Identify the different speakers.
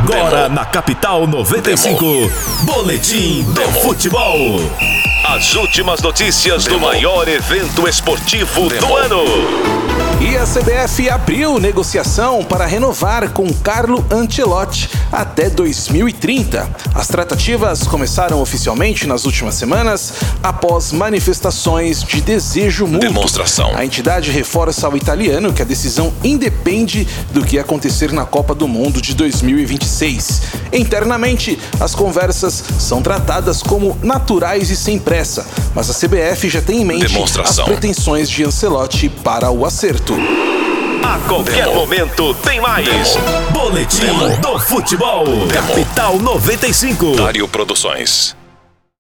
Speaker 1: Agora na Capital 95, Boletim do Futebol.
Speaker 2: As últimas notícias do maior evento esportivo do ano.
Speaker 3: E a CBF abriu negociação para renovar com Carlo Ancelotti até 2030. As tratativas começaram oficialmente nas últimas semanas, após manifestações de desejo mútuo.
Speaker 2: Demonstração.
Speaker 3: A entidade reforça ao italiano que a decisão independe do que acontecer na Copa do Mundo de 2026. Internamente, as conversas são tratadas como naturais e sem pressa, mas a CBF já tem em mente as pretensões de Ancelotti para o acerto.
Speaker 2: A qualquer momento tem mais.
Speaker 1: Boletim do Futebol. Capital 95.
Speaker 2: Dário Produções.